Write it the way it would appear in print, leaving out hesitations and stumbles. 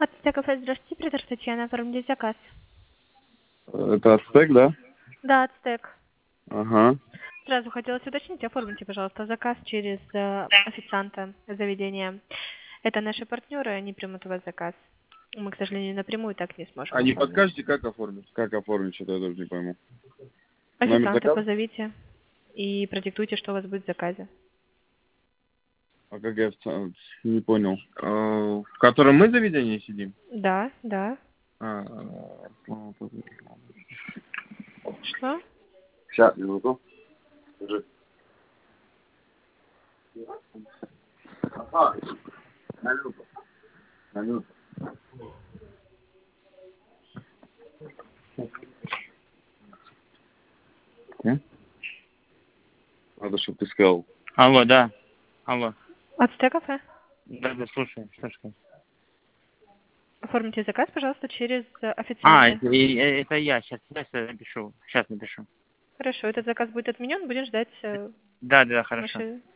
Ацтек кафе, здравствуйте, оператор Татьяна, оформите заказ. Это Ацтек, да? Да, Ацтек. Ага. Сразу хотелось уточнить, оформите, пожалуйста, заказ через официанта заведения. Это наши партнеры, они примут у вас заказ. Мы, к сожалению, напрямую так не сможем А не оформить. подскажете, как оформить? Как оформить, что-то я даже не пойму. Номер Официанта заказа? позовите и продиктуйте, что у вас будет в заказе. А как я не понял. В котором мы заведении сидим? Да, да. А, Что? Сейчас, минуту. Скажи. Ага, на минуту. На минуту. Надо, чтобы ты сказал. Алло, да. Алло. Ацтек кафе. Да, да, слушаю. Что сказать? Оформите заказ, пожалуйста, через А, официанта. это я. Сейчас напишу. Сейчас напишу. Хорошо, этот заказ будет отменен, будем ждать Да, да, хорошо. наши